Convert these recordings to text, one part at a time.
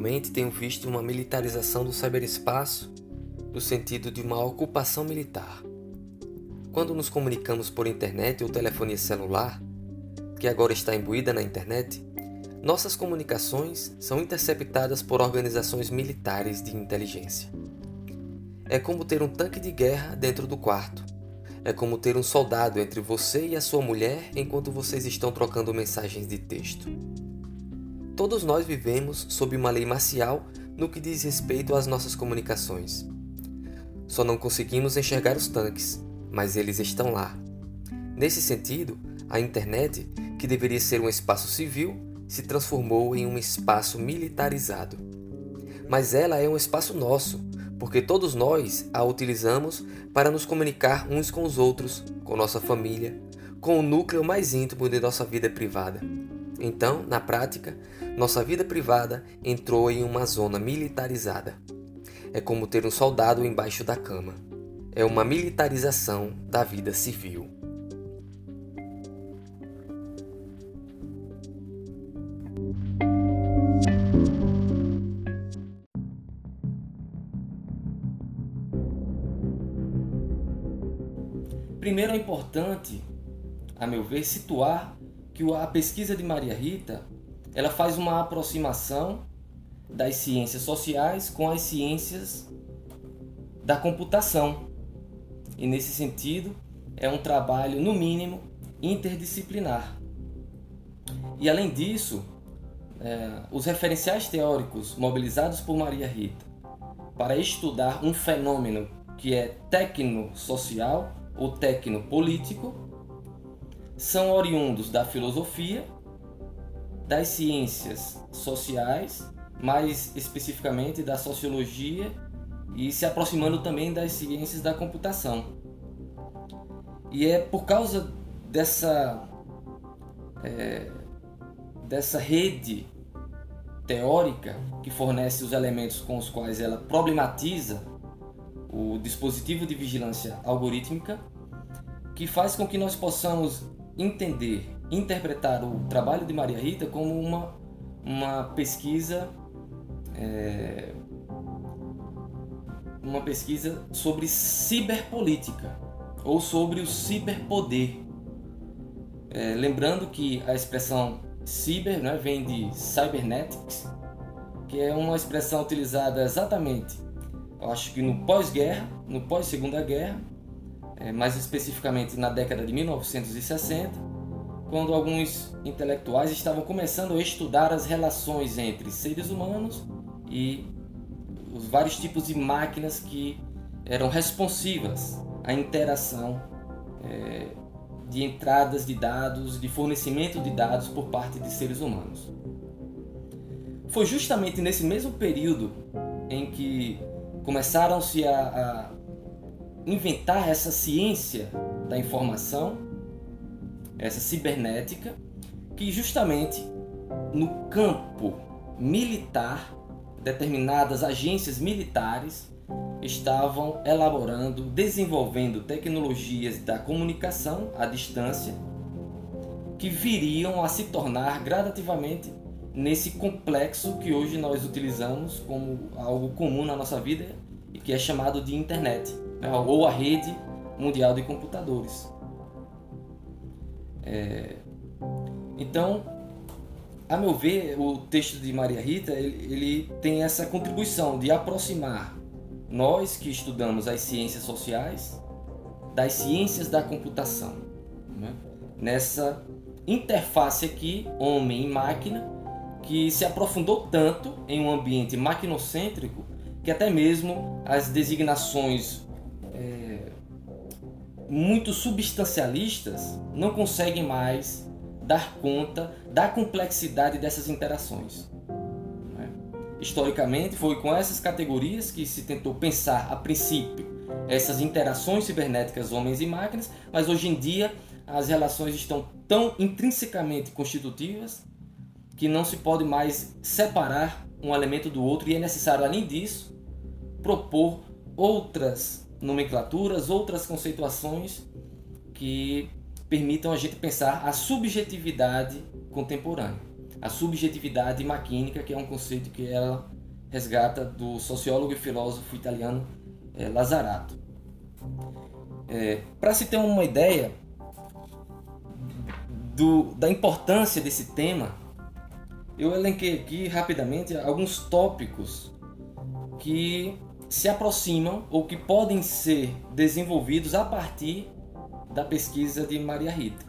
atualmente tenho visto uma militarização do ciberespaço no sentido de uma ocupação militar. Quando nos comunicamos por internet ou telefonia celular, que agora está imbuída na internet, nossas comunicações são interceptadas por organizações militares de inteligência. É como ter um tanque de guerra dentro do quarto. É como ter um soldado entre você e a sua mulher enquanto vocês estão trocando mensagens de texto. Todos nós vivemos sob uma lei marcial no que diz respeito às nossas comunicações. Só não conseguimos enxergar os tanques, mas eles estão lá. Nesse sentido, a internet, que deveria ser um espaço civil, se transformou em um espaço militarizado. Mas ela é um espaço nosso, porque todos nós a utilizamos para nos comunicar uns com os outros, com nossa família, com o núcleo mais íntimo de nossa vida privada. Então, na prática, nossa vida privada entrou em uma zona militarizada. É como ter um soldado embaixo da cama. É uma militarização da vida civil. Primeiro é importante, a meu ver, situar que a pesquisa de Maria Rita ela faz uma aproximação das ciências sociais com as ciências da computação. E nesse sentido, é um trabalho, no mínimo, interdisciplinar. E além disso, os referenciais teóricos mobilizados por Maria Rita para estudar um fenômeno que é tecno-social ou tecnopolítico são oriundos da filosofia, das ciências sociais, mais especificamente da sociologia e se aproximando também das ciências da computação. E é por causa dessa rede teórica que fornece os elementos com os quais ela problematiza o dispositivo de vigilância algorítmica, que faz com que nós possamos entender, interpretar o trabalho de Maria Rita como uma pesquisa sobre ciberpolítica ou sobre o ciberpoder. Lembrando que a expressão ciber vem de cybernetics, que é uma expressão utilizada exatamente, eu acho que no pós-guerra, no pós-segunda guerra, mais especificamente na década de 1960, quando alguns intelectuais estavam começando a estudar as relações entre seres humanos e os vários tipos de máquinas que eram responsivas à interação de entradas de dados, de fornecimento de dados por parte de seres humanos. Foi justamente nesse mesmo período em que começaram-se a inventar essa ciência da informação, essa cibernética, que justamente no campo militar, determinadas agências militares estavam elaborando, desenvolvendo tecnologias da comunicação à distância que viriam a se tornar gradativamente nesse complexo que hoje nós utilizamos como algo comum na nossa vida e que é chamado de internet, ou a rede mundial de computadores. Então, a meu ver, o texto de Maria Rita ele tem essa contribuição de aproximar nós que estudamos as ciências sociais das ciências da computação, nessa interface aqui, homem e máquina, que se aprofundou tanto em um ambiente maquinocêntrico que até mesmo as designações muito substancialistas não conseguem mais dar conta da complexidade dessas interações. Historicamente, foi com essas categorias que se tentou pensar, a princípio, essas interações cibernéticas homens e máquinas, mas hoje em dia as relações estão tão intrinsecamente constitutivas que não se pode mais separar um elemento do outro e é necessário, além disso, propor outras nomenclaturas, outras conceituações que permitam a gente pensar a subjetividade contemporânea. a subjetividade maquínica, que é um conceito que ela resgata do sociólogo e filósofo italiano Lazzarato. Para se ter uma ideia da importância desse tema, eu elenquei aqui rapidamente alguns tópicos que se aproximam ou que podem ser desenvolvidos a partir da pesquisa de Maria Rita.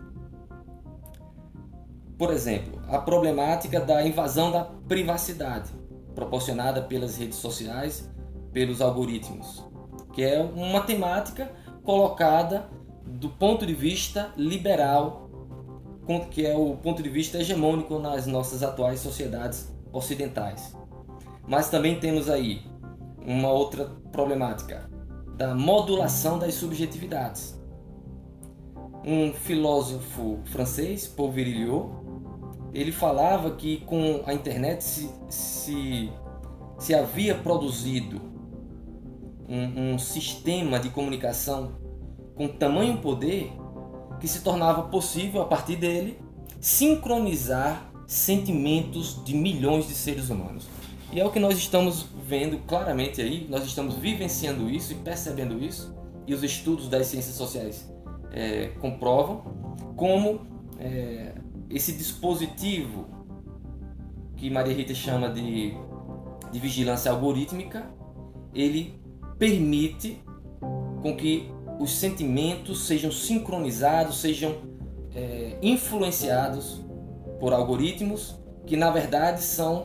Por exemplo, a problemática da invasão da privacidade proporcionada pelas redes sociais, pelos algoritmos, que é uma temática colocada do ponto de vista liberal, que é o ponto de vista hegemônico nas nossas atuais sociedades ocidentais. Mas também temos aí uma outra problemática da modulação das subjetividades. Um filósofo francês, Paul Virilio, ele falava que com a internet se havia produzido um sistema de comunicação com tamanho poder que se tornava possível, a partir dele, sincronizar sentimentos de milhões de seres humanos. E é o que nós estamos vendo claramente aí, nós estamos vivenciando isso e percebendo isso, e os estudos das ciências sociais comprovam como esse dispositivo que Maria Rita chama de vigilância algorítmica, ele permite com que os sentimentos sejam sincronizados, sejam influenciados por algoritmos que na verdade são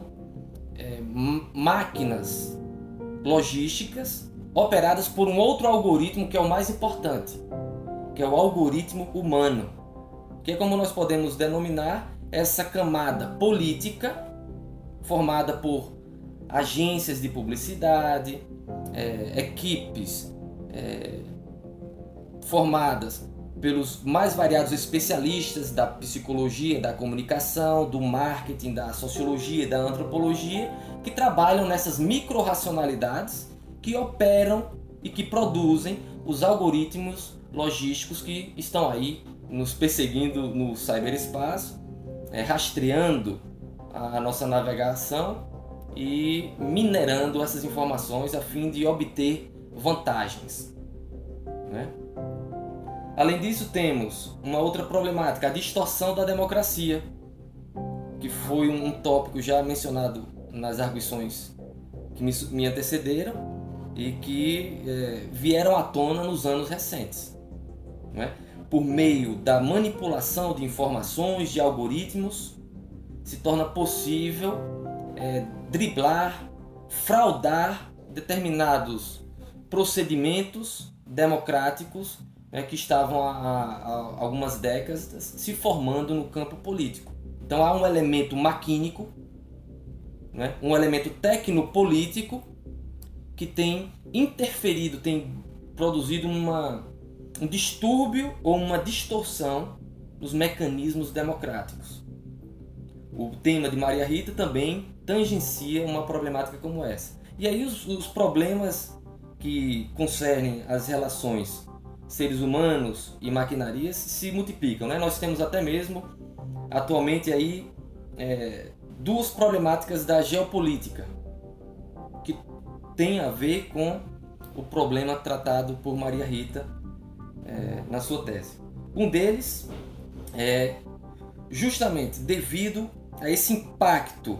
máquinas logísticas operadas por um outro algoritmo que é o mais importante, que é o algoritmo humano, que é como nós podemos denominar essa camada política formada por agências de publicidade, equipes formadas pelos mais variados especialistas da psicologia, da comunicação, do marketing, da sociologia e da antropologia, que trabalham nessas micro-racionalidades que operam e que produzem os algoritmos logísticos que estão aí nos perseguindo no ciberespaço, rastreando a nossa navegação e minerando essas informações a fim de obter vantagens, né? Além disso, temos uma outra problemática, a distorção da democracia, que foi um tópico já mencionado nas arguições que me antecederam e que vieram à tona nos anos recentes, né? Por meio da manipulação de informações, de algoritmos, se torna possível driblar, fraudar determinados procedimentos democráticos que estavam há algumas décadas se formando no campo político. Então há um elemento maquínico, né, um elemento tecnopolítico que tem interferido, tem produzido um distúrbio ou uma distorção nos mecanismos democráticos. O tema de Maria Rita também tangencia uma problemática como essa. E aí os problemas que concernem as relações seres humanos e maquinarias se multiplicam, né? Nós temos até mesmo atualmente aí duas problemáticas da geopolítica que tem a ver com o problema tratado por Maria Rita na sua tese. Um deles é justamente devido a esse impacto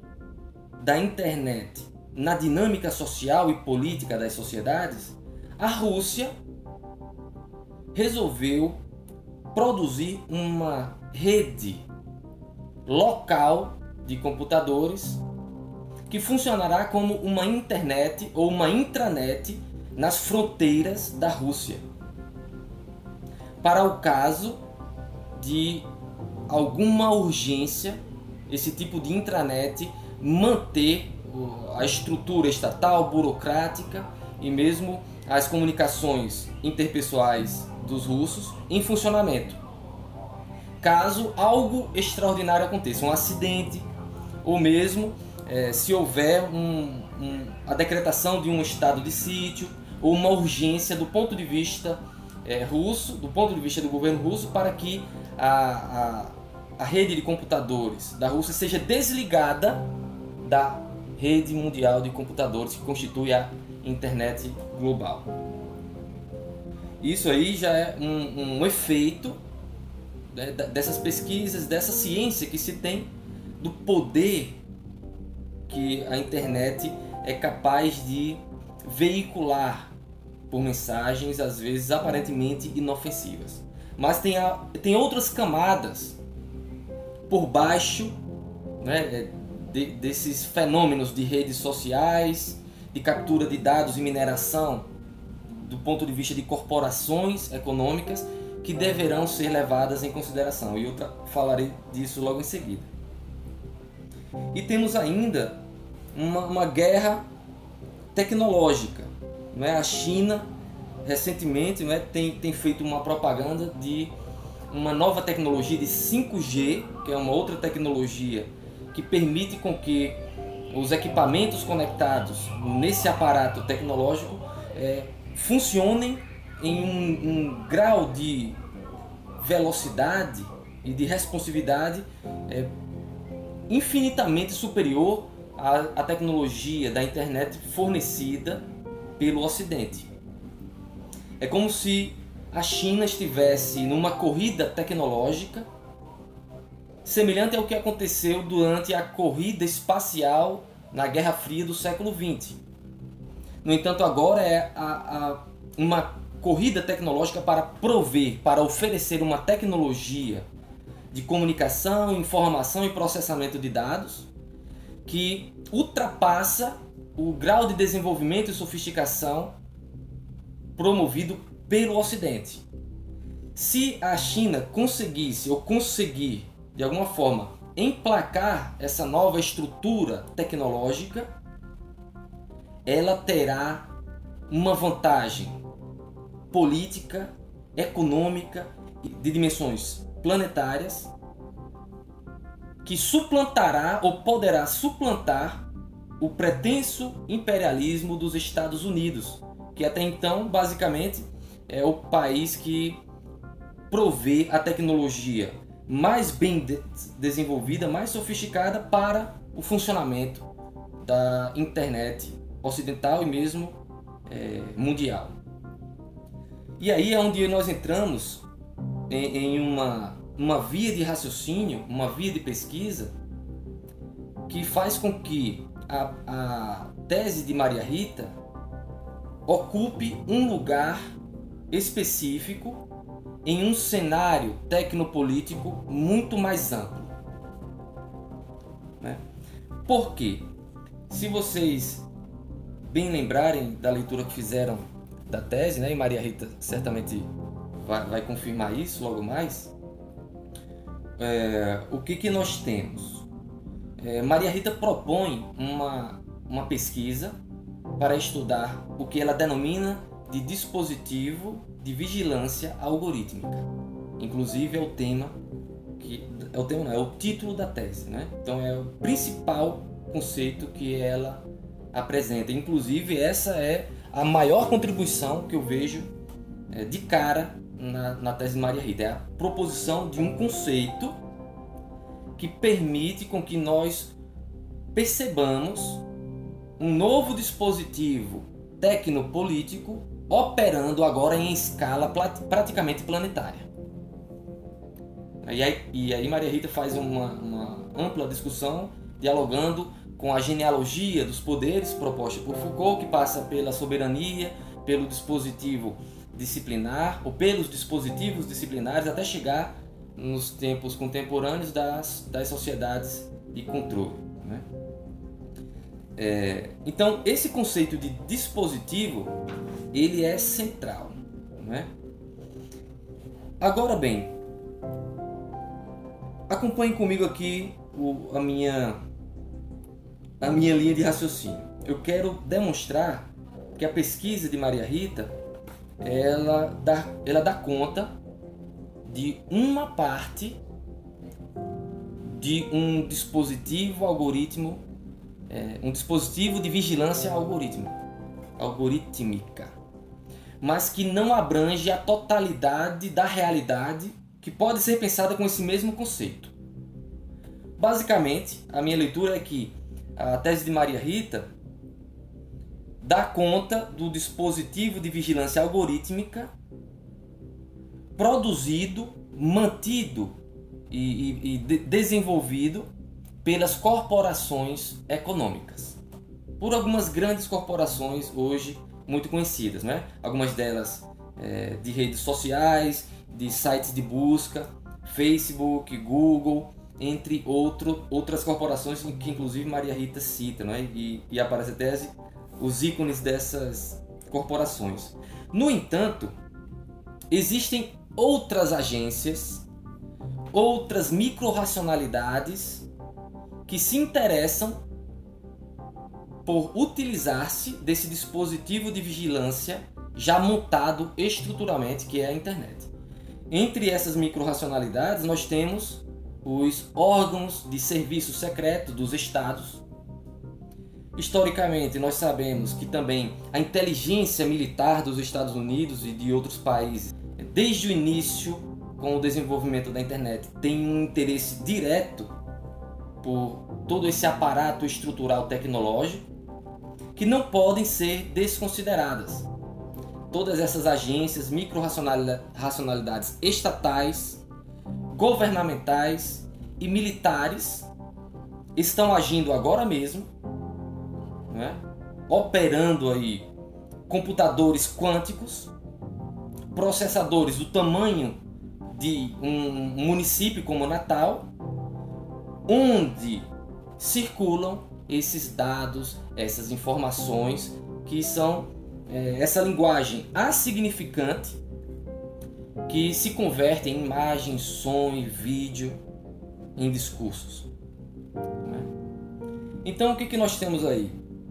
da internet na dinâmica social e política das sociedades, a Rússia resolveu produzir uma rede local de computadores que funcionará como uma internet ou uma intranet nas fronteiras da Rússia, para o caso de alguma urgência, esse tipo de intranet manter a estrutura estatal, burocrática e mesmo as comunicações interpessoais dos russos em funcionamento. Caso algo extraordinário aconteça, um acidente, ou mesmo se houver a decretação de um estado de sítio ou uma urgência do ponto de vista russo, do ponto de vista do governo russo, para que a a rede de computadores da Rússia seja desligada da rede mundial de computadores que constitui a internet global. Isso aí já é um efeito, né, dessas pesquisas, dessa ciência que se tem do poder que a internet é capaz de veicular por mensagens, às vezes aparentemente inofensivas. Mas tem outras camadas por baixo, né, desses fenômenos de redes sociais, de captura de dados e mineração do ponto de vista de corporações econômicas, que deverão ser levadas em consideração. E eu falarei disso logo em seguida. E temos ainda uma guerra tecnológica. Não é? A China, recentemente, não é, tem feito uma propaganda de uma nova tecnologia de 5G, que é uma outra tecnologia que permite com que os equipamentos conectados nesse aparato tecnológico funcionem em um grau de velocidade e de responsividade infinitamente superior à tecnologia da internet fornecida pelo Ocidente. É como se a China estivesse numa corrida tecnológica semelhante ao que aconteceu durante a corrida espacial na Guerra Fria do século XX. No entanto, agora é uma corrida tecnológica para prover, para oferecer uma tecnologia de comunicação, informação e processamento de dados que ultrapassa o grau de desenvolvimento e sofisticação promovido pelo Ocidente. Se a China conseguisse ou conseguir, de alguma forma, emplacar essa nova estrutura tecnológica, ela terá uma vantagem política, econômica, de dimensões planetárias, que suplantará ou poderá suplantar o pretenso imperialismo dos Estados Unidos, que até então, basicamente, é o país que provê a tecnologia mais bem desenvolvida, mais sofisticada para o funcionamento da internet ocidental e mesmo mundial. E aí é onde nós entramos em uma via de raciocínio, uma via de pesquisa que faz com que a tese de Maria Rita ocupe um lugar específico em um cenário tecnopolítico muito mais amplo. Né? Por quê? Se vocês bem lembrarem da leitura que fizeram da tese, né, e Maria Rita certamente vai confirmar isso logo mais, o que nós temos? Maria Rita propõe uma pesquisa para estudar o que ela denomina de dispositivo de vigilância algorítmica. Inclusive é o título da tese, né? Então é o principal conceito que ela apresenta. Inclusive essa é a maior contribuição que eu vejo de cara na tese de Maria Rita. É a proposição de um conceito que permite com que nós percebamos um novo dispositivo tecnopolítico operando agora em escala praticamente planetária. E aí Maria Rita faz uma ampla discussão, dialogando com a genealogia dos poderes proposta por Foucault, que passa pela soberania, pelo dispositivo disciplinar, ou pelos dispositivos disciplinares, até chegar nos tempos contemporâneos das sociedades de controle. Né? Então, esse conceito de dispositivo, ele é central. Né? Agora bem, acompanhe comigo aqui a minha linha de raciocínio. Eu quero demonstrar que a pesquisa de Maria Rita ela dá conta de uma parte de um dispositivo um dispositivo de vigilância algorítmica, mas que não abrange a totalidade da realidade que pode ser pensada com esse mesmo conceito. basicamente, a minha leitura é que a tese de Maria Rita dá conta do dispositivo de vigilância algorítmica produzido, mantido e desenvolvido pelas corporações econômicas. Por algumas grandes corporações hoje muito conhecidas, né? Algumas delas de redes sociais, de sites de busca, Facebook, Google, entre outras corporações que inclusive Maria Rita cita, né? E aparece a tese, os ícones dessas corporações. No entanto, existem outras agências, outras micro-racionalidades que se interessam por utilizar-se desse dispositivo de vigilância já montado estruturalmente, que é a internet. Entre essas micro-racionalidades, nós temos os órgãos de serviço secreto dos estados. Historicamente, nós sabemos que também a inteligência militar dos Estados Unidos e de outros países, desde o início, com o desenvolvimento da internet, tem um interesse direto por todo esse aparato estrutural tecnológico, que não podem ser desconsideradas. Todas essas agências, micro-racionalidades estatais, governamentais e militares estão agindo agora mesmo, né? Operando aí computadores quânticos, processadores do tamanho de um município como Natal, onde circulam esses dados, essas informações que são essa linguagem assignificante que se converte em imagem, som e vídeo, em discursos. Então o que nós temos aí?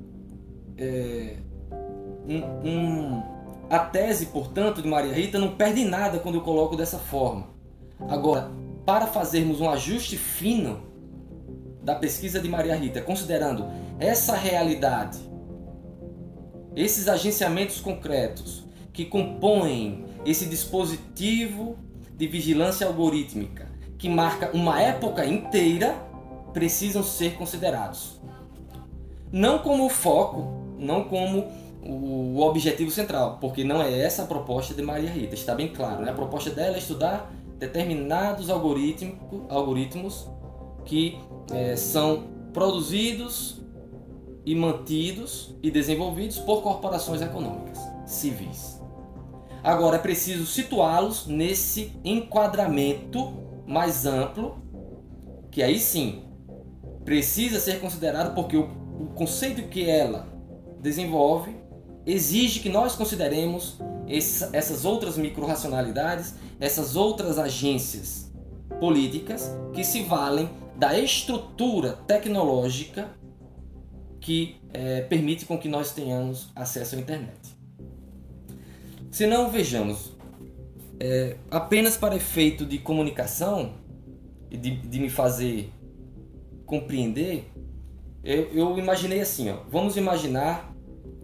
A tese, portanto, de Maria Rita não perde nada quando eu coloco dessa forma. Agora, para fazermos um ajuste fino da pesquisa de Maria Rita, considerando essa realidade, esses agenciamentos concretos que compõem esse dispositivo de vigilância algorítmica, que marca uma época inteira, precisam ser considerados. Não como o foco, não como o objetivo central, porque não é essa a proposta de Maria Rita, está bem claro, né? A proposta dela é estudar determinados algoritmos que são produzidos e mantidos e desenvolvidos por corporações econômicas civis. Agora é preciso situá-los nesse enquadramento mais amplo, que aí sim precisa ser considerado, porque o conceito que ela desenvolve exige que nós consideremos essas outras micro-racionalidades, essas outras agências políticas que se valem da estrutura tecnológica que permite com que nós tenhamos acesso à internet. Se não, vejamos, apenas para efeito de comunicação e de me fazer compreender, eu imaginei assim, vamos imaginar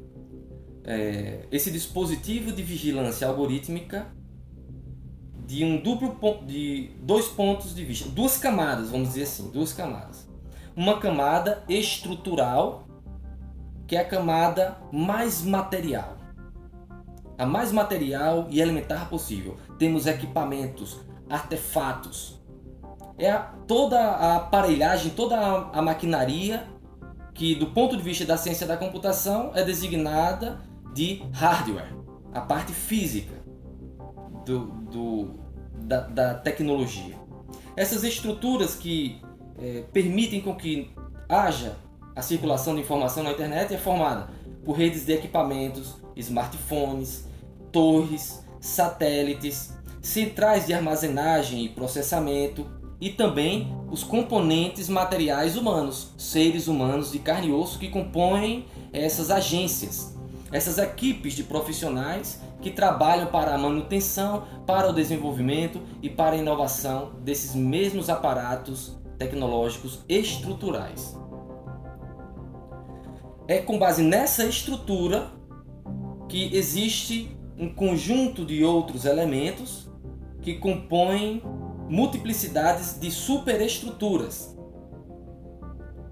esse dispositivo de vigilância algorítmica de dois pontos de vista, duas camadas, vamos dizer assim, duas camadas. Uma camada estrutural, que é a camada mais material, a mais material e elementar possível. Temos equipamentos, artefatos, toda a aparelhagem, toda a maquinaria que, do ponto de vista da ciência da computação, é designada de hardware, a parte física da tecnologia. Essas estruturas que permitem com que haja a circulação de informação na internet é formada por redes de equipamentos, smartphones, torres, satélites, centrais de armazenagem e processamento e também os componentes materiais humanos, seres humanos de carne e osso que compõem essas agências, essas equipes de profissionais que trabalham para a manutenção, para o desenvolvimento e para a inovação desses mesmos aparatos tecnológicos estruturais. É com base nessa estrutura que existe um conjunto de outros elementos que compõem multiplicidades de superestruturas,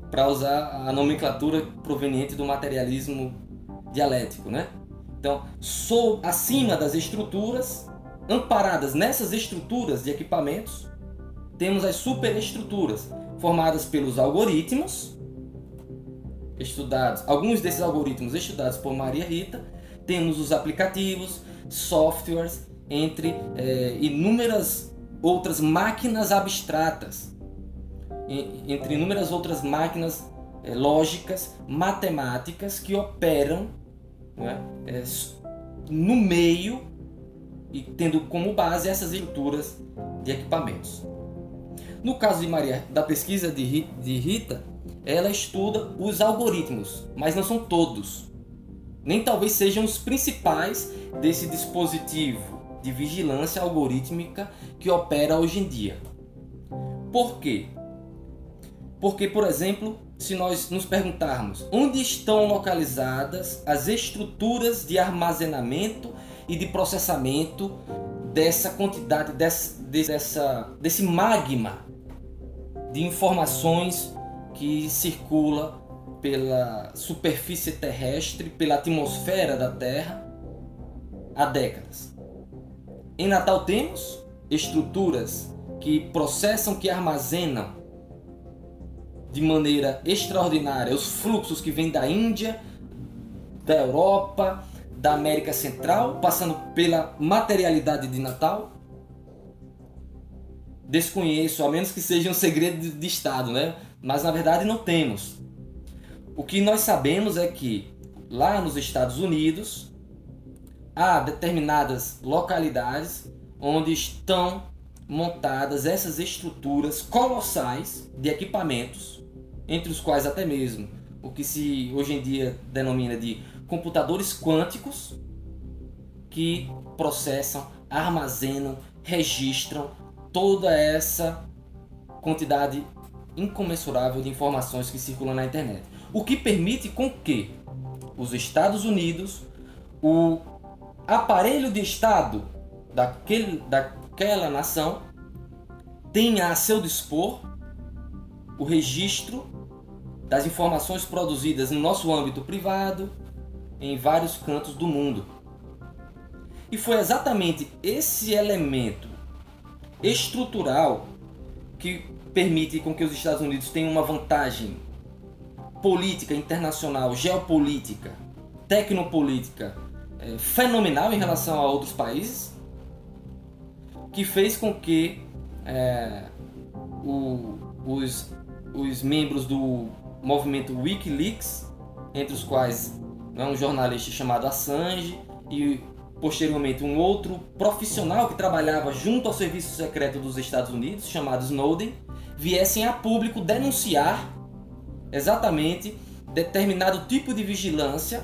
para usar a nomenclatura proveniente do materialismo dialético, né? Então, acima das estruturas, amparadas nessas estruturas de equipamentos, temos as superestruturas, formadas pelos algoritmos, alguns desses algoritmos estudados por Maria Rita. Temos os aplicativos, softwares, entre inúmeras outras máquinas abstratas, entre inúmeras outras máquinas lógicas, matemáticas, que operam, né, no meio e tendo como base essas estruturas de equipamentos. No caso da pesquisa de Rita, ela estuda os algoritmos, mas não são todos. Nem talvez sejam os principais desse dispositivo de vigilância algorítmica que opera hoje em dia. Por quê? Porque, por exemplo, se nós nos perguntarmos onde estão localizadas as estruturas de armazenamento e de processamento dessa quantidade, desse magma de informações que circula pela superfície terrestre, pela atmosfera da Terra há décadas. Em Natal temos estruturas que processam, que armazenam de maneira extraordinária os fluxos que vêm da Índia, da Europa, da América Central, passando pela materialidade de Natal. Desconheço, a menos que seja um segredo de Estado, né? Mas na verdade não temos. O que nós sabemos é que lá nos Estados Unidos há determinadas localidades onde estão montadas essas estruturas colossais de equipamentos, entre os quais até mesmo o que se hoje em dia denomina de computadores quânticos, que processam, armazenam, registram toda essa quantidade incomensurável de informações que circulam na internet. O que permite com que os Estados Unidos, o aparelho de Estado daquela nação, tenha a seu dispor o registro das informações produzidas no nosso âmbito privado em vários cantos do mundo. E foi exatamente esse elemento estrutural que permite com que os Estados Unidos tenham uma vantagem política internacional, geopolítica, tecnopolítica fenomenal em relação a outros países, que fez com que os membros do movimento Wikileaks, entre os quais um jornalista chamado Assange e posteriormente um outro profissional que trabalhava junto ao serviço secreto dos Estados Unidos, chamado Snowden, viessem a público denunciar exatamente determinado tipo de vigilância,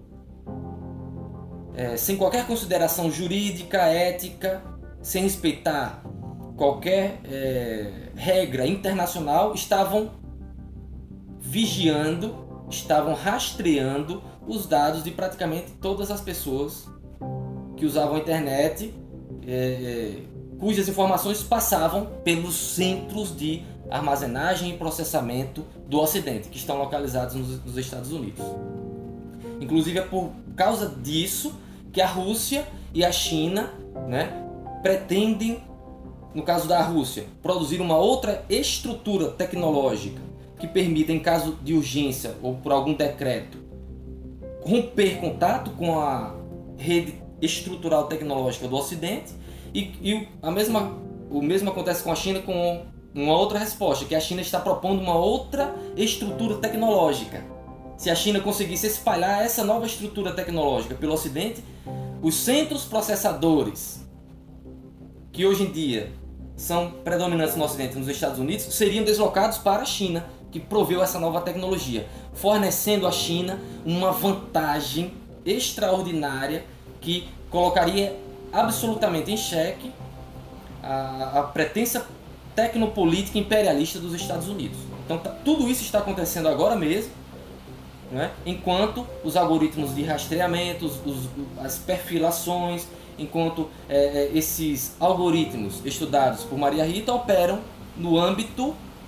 sem qualquer consideração jurídica, ética, sem respeitar qualquer regra internacional, estavam vigiando, estavam rastreando os dados de praticamente todas as pessoas que usavam a internet, cujas informações passavam pelos centros de armazenagem e processamento do Ocidente, que estão localizados nos Estados Unidos. Inclusive é por causa disso que a Rússia e a China, pretendem, no caso da Rússia, produzir uma outra estrutura tecnológica que permita, em caso de urgência ou por algum decreto, romper contato com a rede estrutural tecnológica do Ocidente, e o mesmo acontece com a China, com uma outra resposta, que a China está propondo uma outra estrutura tecnológica. Se a China conseguisse espalhar essa nova estrutura tecnológica pelo Ocidente, os centros processadores que hoje em dia são predominantes no Ocidente, nos Estados Unidos, seriam deslocados para a China, que proveu essa nova tecnologia, fornecendo à China uma vantagem extraordinária que colocaria absolutamente em xeque a pretensa tecnopolítica imperialista dos Estados Unidos. Então tudo isso está acontecendo agora mesmo, enquanto os algoritmos de rastreamento, as perfilações, enquanto esses algoritmos estudados por Maria Rita operam no âmbito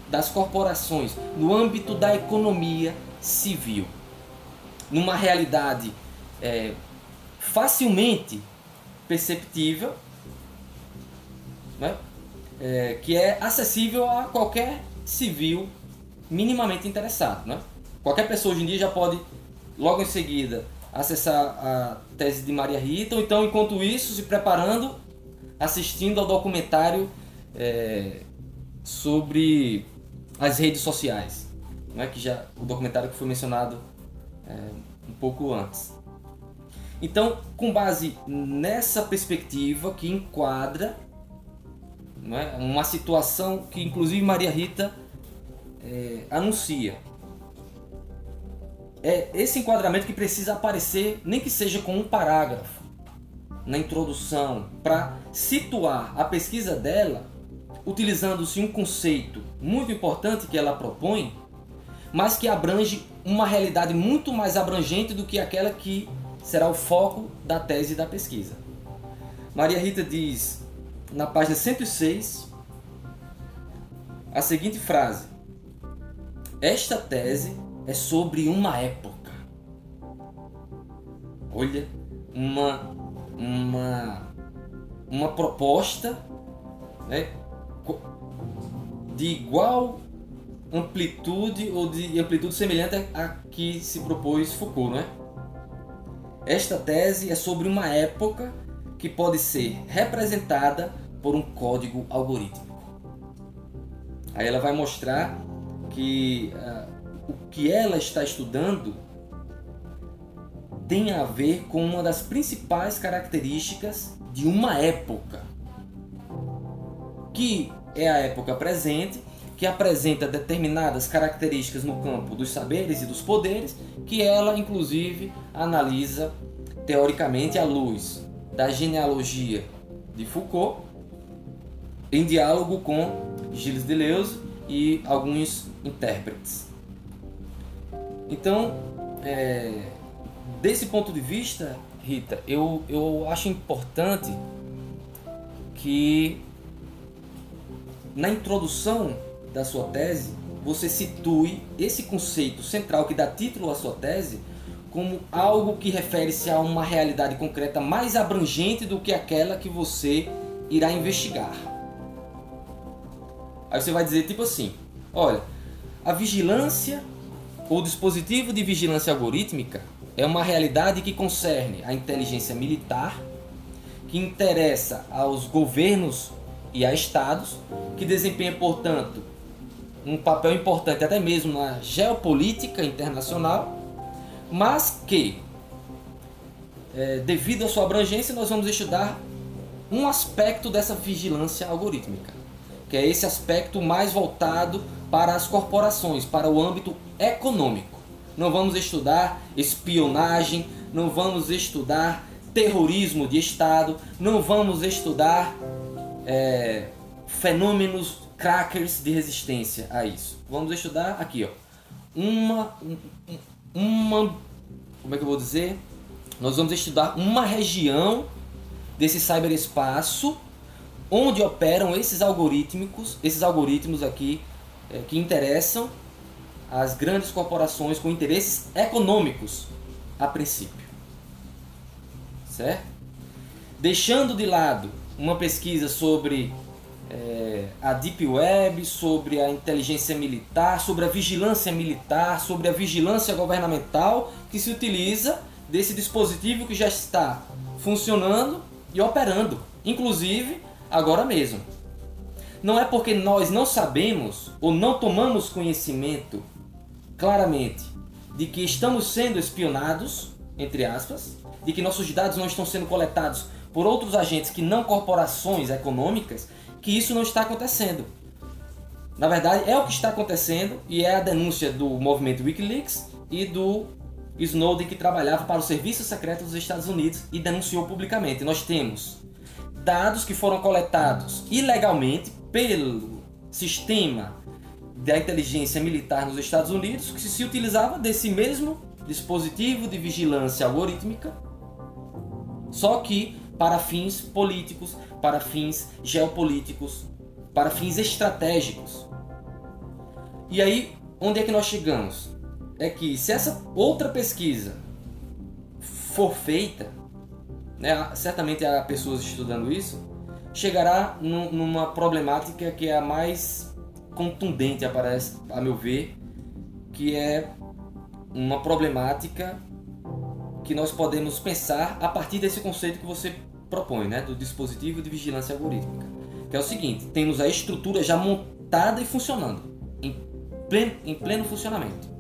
das corporações, no âmbito da economia civil, numa realidade facilmente perceptível, né? Que é acessível a qualquer civil minimamente interessado, né? Qualquer pessoa hoje em dia já pode, logo em seguida, acessar a tese de Maria Rita, ou então, enquanto isso, se preparando, assistindo ao documentário sobre as redes sociais, né? O documentário que foi mencionado um pouco antes. Então, com base nessa perspectiva que enquadra, né, uma situação que inclusive Maria Rita anuncia, é esse enquadramento que precisa aparecer, nem que seja com um parágrafo na introdução, para situar a pesquisa dela, utilizando-se um conceito muito importante que ela propõe, mas que abrange uma realidade muito mais abrangente do que aquela que será o foco da tese da pesquisa. Maria Rita diz, na página 106, a seguinte frase: esta tese é sobre uma época. Olha, uma proposta, né, de igual amplitude ou de amplitude semelhante a que se propôs Foucault, né? Esta tese é sobre uma época que pode ser representada por um código algorítmico. Aí ela vai mostrar que o que ela está estudando tem a ver com uma das principais características de uma época, que é a época presente, que apresenta determinadas características no campo dos saberes e dos poderes, que ela, inclusive, analisa teoricamente à luz da genealogia de Foucault, em diálogo com Gilles Deleuze e alguns intérpretes. Então, desse ponto de vista, Rita, eu acho importante que na introdução da sua tese você situe esse conceito central que dá título à sua tese como algo que refere-se a uma realidade concreta mais abrangente do que aquela que você irá investigar. Aí você vai dizer tipo assim: olha, a vigilância ou dispositivo de vigilância algorítmica é uma realidade que concerne a inteligência militar, que interessa aos governos e a estados, que desempenha, portanto, um papel importante até mesmo na geopolítica internacional, mas que, devido à sua abrangência, nós vamos estudar um aspecto dessa vigilância algorítmica, que é esse aspecto mais voltado para as corporações, para o âmbito econômico. Não vamos estudar espionagem, não vamos estudar terrorismo de Estado, não vamos estudar fenômenos crackers de resistência a isso. Vamos estudar aqui, ó, como é que eu vou dizer? Nós vamos estudar uma região desse cyberespaço onde operam esses algoritmos aqui que interessam as grandes corporações com interesses econômicos a princípio, certo? Deixando de lado uma pesquisa sobre a Deep Web, sobre a inteligência militar, sobre a vigilância militar, sobre a vigilância governamental, que se utiliza desse dispositivo que já está funcionando e operando, inclusive agora mesmo. Não é porque nós não sabemos ou não tomamos conhecimento claramente de que estamos sendo espionados, entre aspas, de que nossos dados não estão sendo coletados por outros agentes que não corporações econômicas, que isso não está acontecendo. Na verdade, é o que está acontecendo e é a denúncia do movimento Wikileaks e do Snowden, que trabalhava para o Serviço Secreto dos Estados Unidos e denunciou publicamente. Nós temos dados que foram coletados ilegalmente pelo sistema da inteligência militar nos Estados Unidos, que se utilizava desse mesmo dispositivo de vigilância algorítmica, só que para fins políticos, para fins geopolíticos, para fins estratégicos. E aí, onde é que nós chegamos? É que se essa outra pesquisa for feita, né, certamente há pessoas estudando isso, chegará numa problemática que é a mais contundente, aparece, a meu ver, que é uma problemática que nós podemos pensar a partir desse conceito que você propõe, né, do dispositivo de vigilância algorítmica, que é o seguinte: temos a estrutura já montada e funcionando, em pleno funcionamento.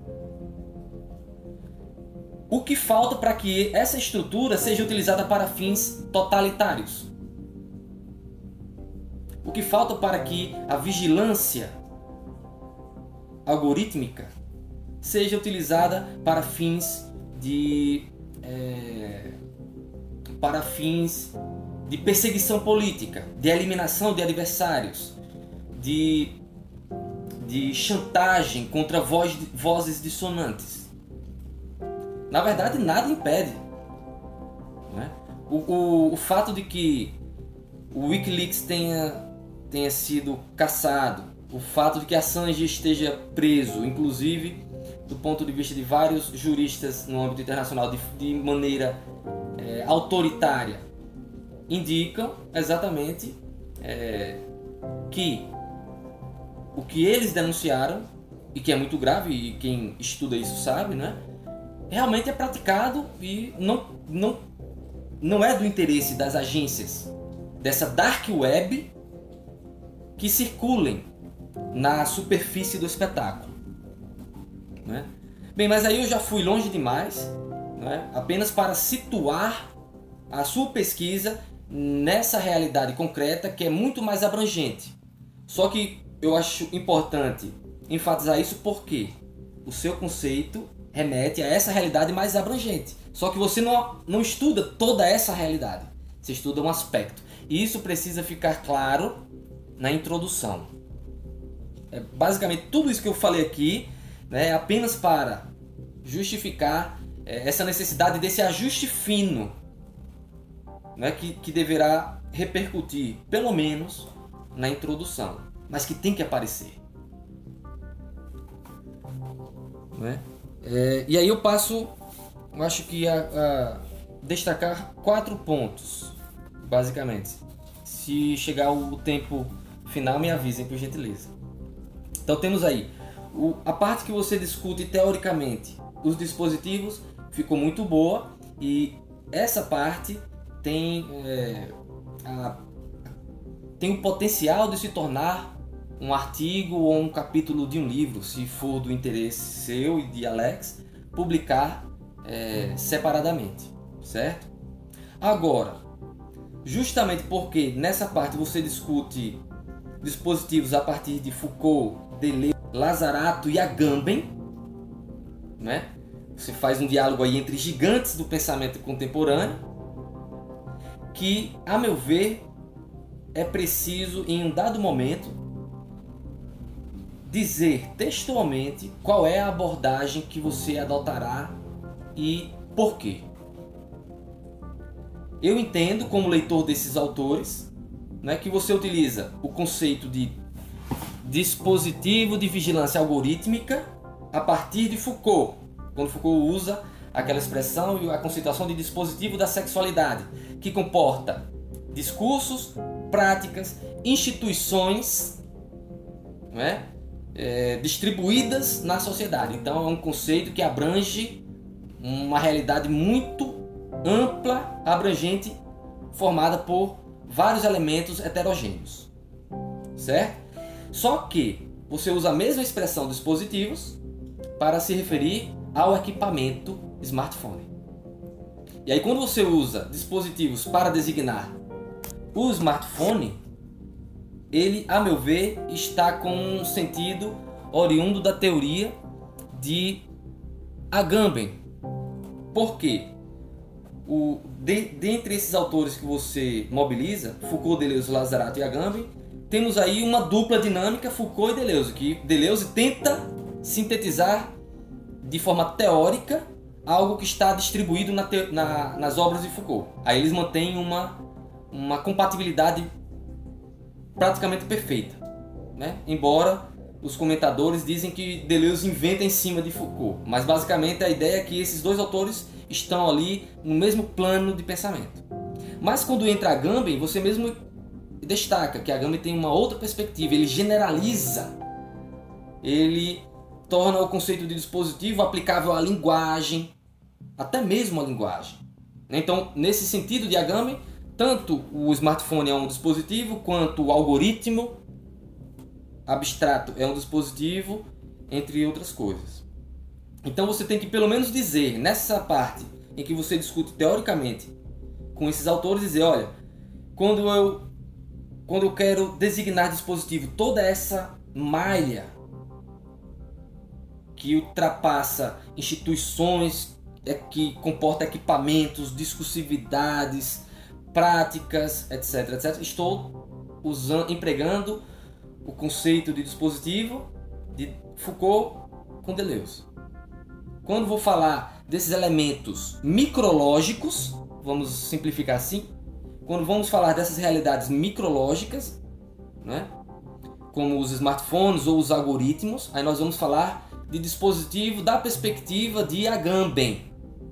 O que falta para que essa estrutura seja utilizada para fins totalitários? O que falta para que a vigilância algorítmica seja utilizada para fins de perseguição política, de eliminação de adversários, de chantagem contra vozes dissonantes? Na verdade, nada impede, né? O fato de que o Wikileaks tenha sido caçado, o fato de que Assange esteja preso, inclusive do ponto de vista de vários juristas no âmbito internacional, de maneira autoritária, indicam exatamente que o que eles denunciaram, e que é muito grave, e quem estuda isso sabe, né, realmente é praticado e não é do interesse das agências dessa dark web que circulem na superfície do espetáculo, né? Bem, mas aí eu já fui longe demais, né, apenas para situar a sua pesquisa nessa realidade concreta que é muito mais abrangente. Só que eu acho importante enfatizar isso porque o seu conceito remete a essa realidade mais abrangente. Só que você não estuda toda essa realidade, você estuda um aspecto. E isso precisa ficar claro na introdução. Basicamente tudo isso que eu falei aqui, né, é apenas para justificar essa necessidade desse ajuste fino, né, que deverá repercutir, pelo menos, na introdução, mas que tem que aparecer, né? E aí eu passo, eu acho que a destacar 4 pontos, basicamente. Se chegar o tempo final, me avisem, por gentileza. Então temos aí a parte que você discute teoricamente os dispositivos, ficou muito boa, e essa parte tem o potencial de se tornar um artigo ou um capítulo de um livro, se for do interesse seu e de Alex, publicar separadamente, certo? Agora, justamente porque nessa parte você discute dispositivos a partir de Foucault, Deleuze, Lazarato e Agamben, né? Você faz um diálogo aí entre gigantes do pensamento contemporâneo, que, a meu ver, é preciso, em um dado momento, dizer textualmente qual é a abordagem que você adotará e por quê. Eu entendo, como leitor desses autores, né, que você utiliza o conceito de dispositivo de vigilância algorítmica a partir de Foucault, quando Foucault usa aquela expressão e a conceituação de dispositivo da sexualidade, que comporta discursos, práticas, instituições, né, distribuídas na sociedade. Então é um conceito que abrange uma realidade muito ampla, abrangente, formada por vários elementos heterogêneos, certo? Só que você usa a mesma expressão dispositivos para se referir ao equipamento smartphone. E aí quando você usa dispositivos para designar o smartphone, ele, a meu ver, está com um sentido oriundo da teoria de Agamben. Por quê? Dentre esses autores que você mobiliza, Foucault, Deleuze, Lazarato e Agamben, temos aí uma dupla dinâmica, Foucault e Deleuze, que Deleuze tenta sintetizar de forma teórica algo que está distribuído nas obras de Foucault. Aí eles mantêm uma compatibilidade praticamente perfeita, né? Embora os comentadores dizem que Deleuze inventa em cima de Foucault, mas basicamente a ideia é que esses dois autores estão ali no mesmo plano de pensamento. Mas quando entra Agamben, você mesmo destaca que Agamben tem uma outra perspectiva, ele generaliza, ele torna o conceito de dispositivo aplicável à linguagem, até mesmo à linguagem. Então, nesse sentido de Agamben, tanto o smartphone é um dispositivo, quanto o algoritmo abstrato é um dispositivo, entre outras coisas. Então você tem que pelo menos dizer, nessa parte em que você discute teoricamente com esses autores, dizer, olha, quando eu quero designar dispositivo, toda essa malha que ultrapassa instituições, que comporta equipamentos, discursividades, práticas, etc, etc, estou empregando o conceito de dispositivo de Foucault com Deleuze. Quando vou falar desses elementos micrológicos, vamos simplificar assim, quando vamos falar dessas realidades micrológicas, né, como os smartphones ou os algoritmos, aí nós vamos falar de dispositivo da perspectiva de Agamben,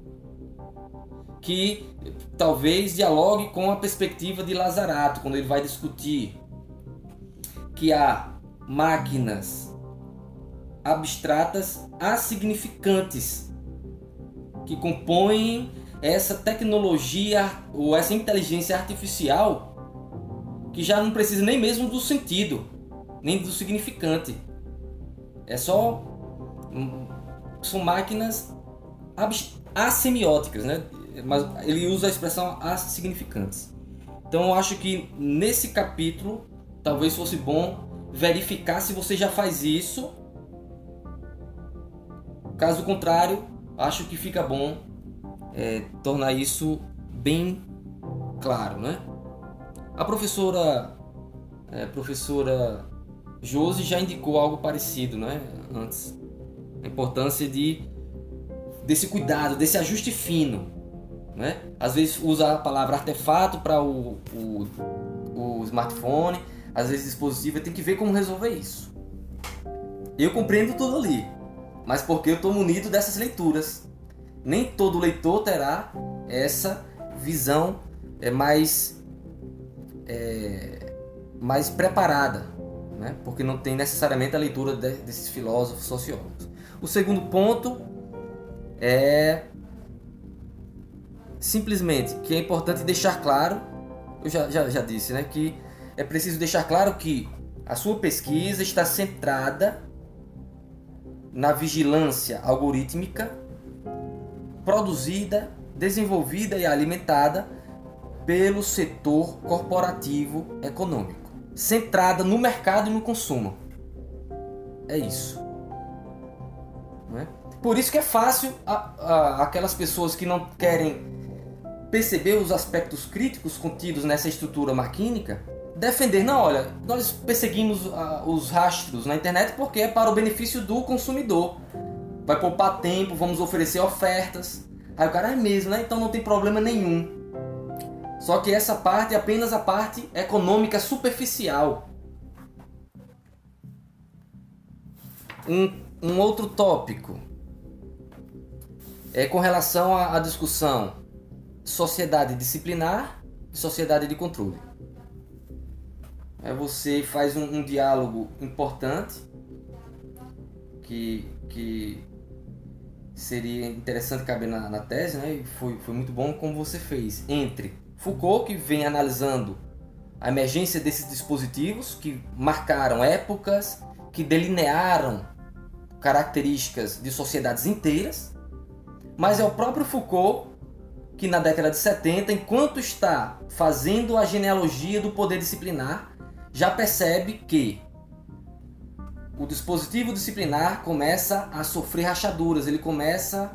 que talvez dialogue com a perspectiva de Lazarato, quando ele vai discutir que há máquinas abstratas assignificantes que compõem essa tecnologia ou essa inteligência artificial que já não precisa nem mesmo do sentido, nem do significante. São máquinas assemióticas, né? Mas ele usa a expressão assignificantes. Então eu acho que nesse capítulo talvez fosse bom verificar se você já faz isso. Caso contrário, acho que fica bom tornar isso bem claro, né? A professora Josi já indicou algo parecido, né? Antes, a importância desse cuidado, desse ajuste fino, né? Às vezes usa a palavra artefato para o smartphone, às vezes dispositivo, tem que ver como resolver isso. Eu compreendo tudo ali, mas porque eu estou munido dessas leituras. Nem todo leitor terá essa visão mais preparada, né? Porque não tem necessariamente a leitura desses filósofos, sociólogos. O segundo ponto é simplesmente que é importante deixar claro, eu já disse, né, que é preciso deixar claro que a sua pesquisa está centrada na vigilância algorítmica produzida, desenvolvida e alimentada pelo setor corporativo econômico, centrada no mercado e no consumo. É isso. Não é? Por isso que é fácil aquelas pessoas que não querem perceber os aspectos críticos contidos nessa estrutura maquínica defender, não, olha, nós perseguimos os rastros na internet porque é para o benefício do consumidor. Vai poupar tempo, vamos oferecer ofertas. Aí o cara é mesmo, né? Então não tem problema nenhum. Só que essa parte é apenas a parte econômica superficial. Um outro tópico é com relação à discussão sociedade disciplinar e sociedade de controle. Você faz um diálogo importante que seria interessante caber na tese, né? E foi muito bom como você fez, entre Foucault, que vem analisando a emergência desses dispositivos que marcaram épocas, que delinearam características de sociedades inteiras, mas é o próprio Foucault que na década de 70, enquanto está fazendo a genealogia do poder disciplinar, já percebe que o dispositivo disciplinar começa a sofrer rachaduras, ele começa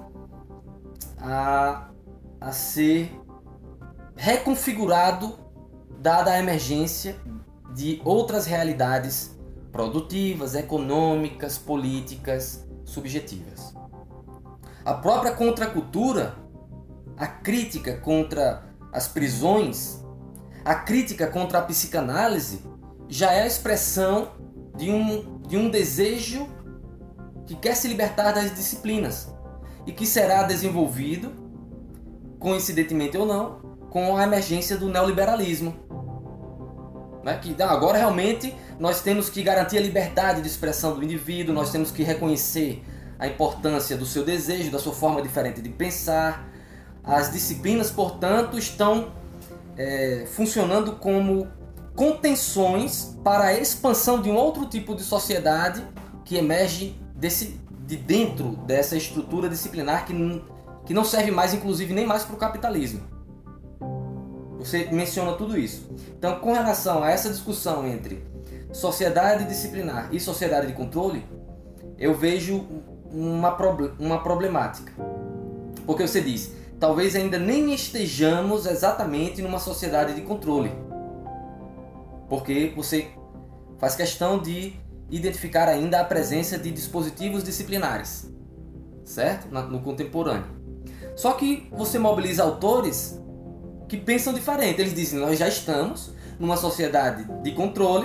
a ser reconfigurado dada a emergência de outras realidades produtivas, econômicas, políticas, subjetivas. A própria contracultura, a crítica contra as prisões, a crítica contra a psicanálise, já é a expressão de de um desejo que quer se libertar das disciplinas e que será desenvolvido, coincidentemente ou não, com a emergência do neoliberalismo. Né? Que agora realmente nós temos que garantir a liberdade de expressão do indivíduo, nós temos que reconhecer a importância do seu desejo, da sua forma diferente de pensar. As disciplinas, portanto, estão funcionando como contenções para a expansão de um outro tipo de sociedade que emerge de dentro dessa estrutura disciplinar que não serve mais, inclusive, nem mais para o capitalismo. Você menciona tudo isso. Então, com relação a essa discussão entre sociedade disciplinar e sociedade de controle, eu vejo uma problemática. Porque você diz, talvez ainda nem estejamos exatamente numa sociedade de controle. Porque você faz questão de identificar ainda a presença de dispositivos disciplinares, certo? No contemporâneo. Só que você mobiliza autores que pensam diferente. Eles dizem, nós já estamos numa sociedade de controle,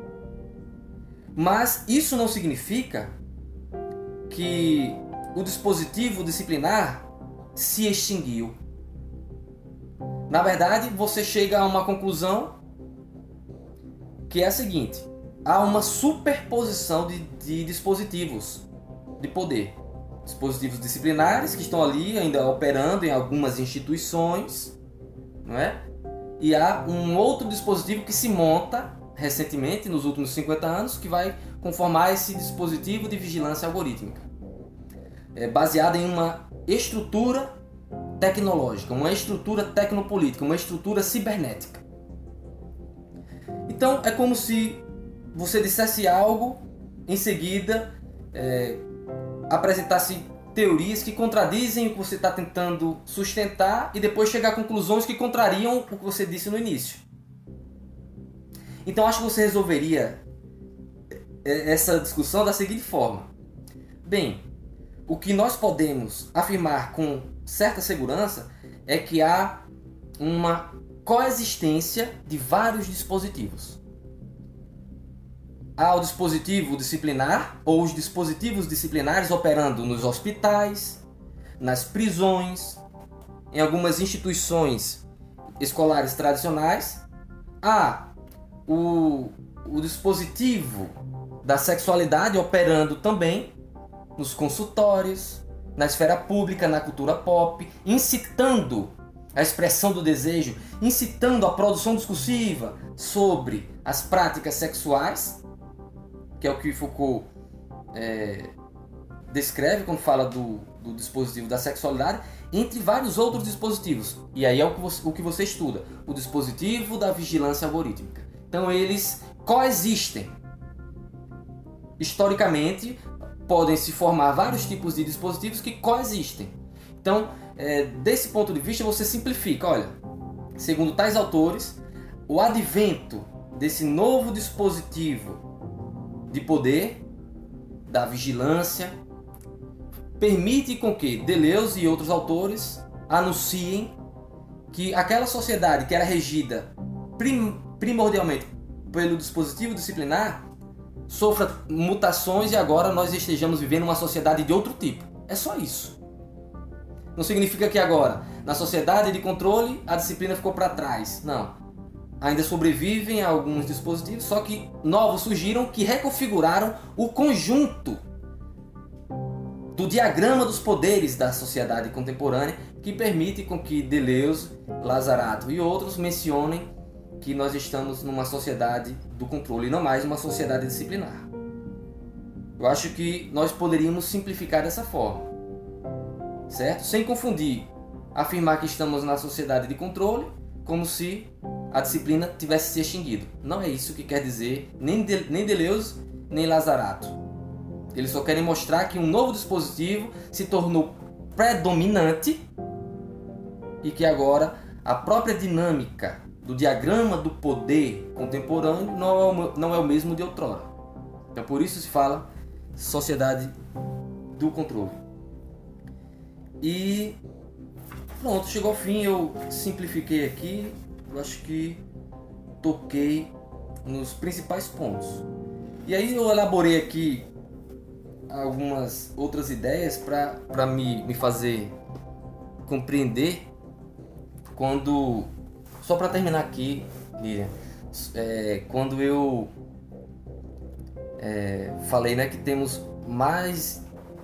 mas isso não significa que o dispositivo disciplinar se extinguiu. Na verdade, você chega a uma conclusão que é a seguinte: há uma superposição de dispositivos de poder. Dispositivos disciplinares que estão ali ainda operando em algumas instituições, não é? E há um outro dispositivo que se monta recentemente, nos últimos 50 anos, que vai conformar esse dispositivo de vigilância algorítmica. Baseada em uma estrutura tecnológica, uma estrutura tecnopolítica, uma estrutura cibernética. Então é como se você dissesse algo, em seguida apresentasse teorias que contradizem o que você está tentando sustentar e depois chegar a conclusões que contrariam o que você disse no início. Então acho que você resolveria essa discussão da seguinte forma: bem, o que nós podemos afirmar com certa segurança é que há uma coexistência de vários dispositivos. Há o dispositivo disciplinar ou os dispositivos disciplinares operando nos hospitais, nas prisões, em algumas instituições escolares tradicionais. Há o dispositivo da sexualidade operando também nos consultórios, na esfera pública, na cultura pop, incitando a expressão do desejo, incitando a produção discursiva sobre as práticas sexuais, que é o que Foucault descreve quando fala do dispositivo da sexualidade, entre vários outros dispositivos. E aí é o que você estuda, o dispositivo da vigilância algorítmica. Então eles coexistem. Historicamente, podem se formar vários tipos de dispositivos que coexistem. Então, desse ponto de vista, você simplifica. Olha, segundo tais autores, o advento desse novo dispositivo de poder, da vigilância, permite com que Deleuze e outros autores anunciem que aquela sociedade que era regida primordialmente pelo dispositivo disciplinar sofra mutações e agora nós estejamos vivendo uma sociedade de outro tipo. É só isso. Não significa que agora, na sociedade de controle, a disciplina ficou para trás. Não. Ainda sobrevivem alguns dispositivos, só que novos surgiram que reconfiguraram o conjunto do diagrama dos poderes da sociedade contemporânea, que permite com que Deleuze, Lazzaretto e outros mencionem que nós estamos numa sociedade do controle e não mais uma sociedade disciplinar. Eu acho que nós poderíamos simplificar dessa forma, certo? Sem confundir, afirmar que estamos na sociedade de controle como se a disciplina tivesse se extinguido. Não é isso que quer dizer nem Deleuze nem Lazzaretto. Eles só querem mostrar que um novo dispositivo se tornou predominante e que agora a própria dinâmica do diagrama do poder contemporâneo não é o mesmo de outrora. Então por isso se fala sociedade do controle. E pronto, chegou ao fim, eu simplifiquei aqui, eu acho que toquei nos principais pontos. E aí eu elaborei aqui algumas outras ideias para me fazer compreender quando... Só para terminar aqui, Lilian, quando eu falei, né, que temos mais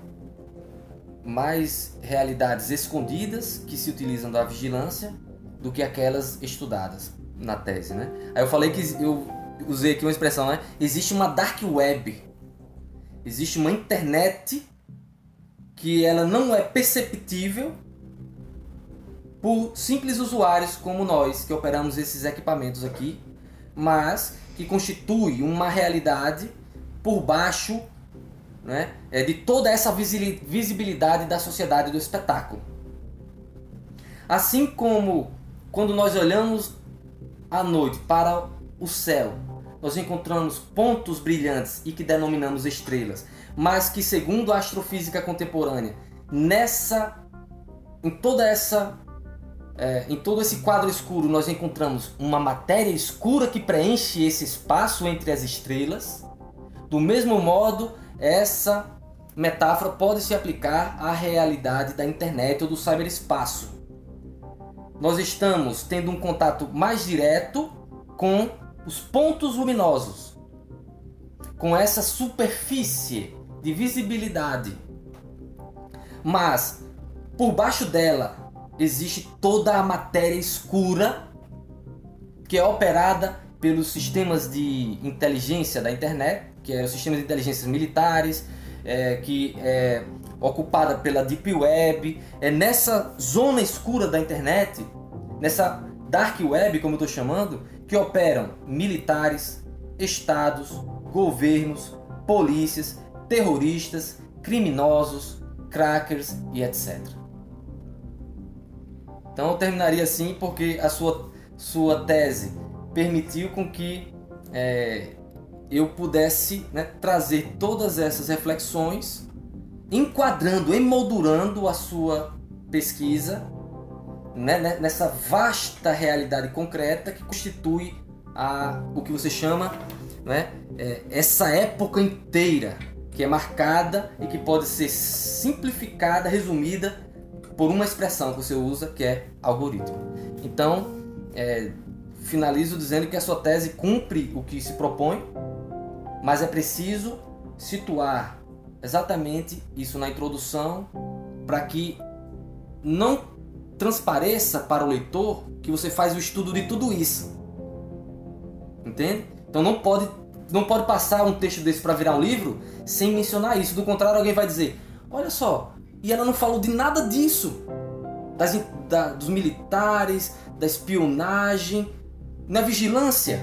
realidades escondidas que se utilizam da vigilância do que aquelas estudadas na tese, né? Aí eu falei que eu usei aqui uma expressão, né? Existe uma dark web, existe uma internet que ela não é perceptível por simples usuários como nós, que operamos esses equipamentos aqui, mas que constitui uma realidade por baixo, né, de toda essa visibilidade da sociedade do espetáculo. Assim como quando nós olhamos à noite para o céu, nós encontramos pontos brilhantes e que denominamos estrelas, mas que, segundo a astrofísica contemporânea, em todo esse quadro escuro nós encontramos uma matéria escura que preenche esse espaço entre as estrelas. Do mesmo modo, essa metáfora pode se aplicar à realidade da internet ou do ciberespaço. Nós estamos tendo um contato mais direto com os pontos luminosos, com essa superfície de visibilidade. Mas, por baixo dela, existe toda a matéria escura que é operada pelos sistemas de inteligência da internet, que é os sistemas de inteligência militares, que é ocupada pela Deep Web. É nessa zona escura da internet, nessa Dark Web, como eu estou chamando, que operam militares, estados, governos, polícias, terroristas, criminosos, crackers e etc. Então eu terminaria assim porque a sua tese permitiu com que eu pudesse, né, trazer todas essas reflexões, enquadrando, emoldurando a sua pesquisa, né, nessa vasta realidade concreta que constitui o que você chama, né, essa época inteira, que é marcada e que pode ser simplificada, resumida por uma expressão que você usa, que é algoritmo. Então, finalizo dizendo que a sua tese cumpre o que se propõe, mas é preciso situar exatamente isso na introdução para que não transpareça para o leitor que você faz o estudo de tudo isso. Entende? Então não pode passar um texto desse para virar um livro sem mencionar isso. Do contrário, alguém vai dizer: olha só, e ela não falou de nada disso. Dos militares, da espionagem, na vigilância.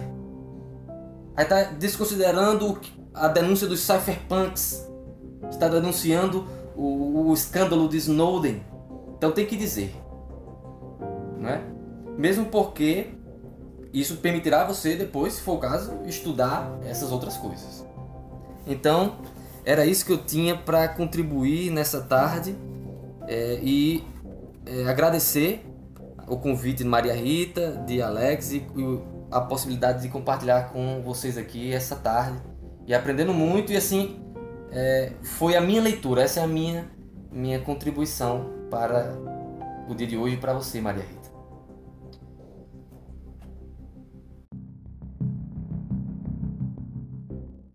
Aí está desconsiderando a denúncia dos cypherpunks. Está denunciando o escândalo de Snowden. Então tem que dizer, né? Mesmo porque isso permitirá você depois, se for o caso, estudar essas outras coisas. Então, era isso que eu tinha para contribuir nessa tarde, e agradecer o convite de Maria Rita, de Alex e a possibilidade de compartilhar com vocês aqui essa tarde e aprendendo muito. E assim, foi a minha leitura, essa é a minha contribuição para o dia de hoje e para você, Maria Rita.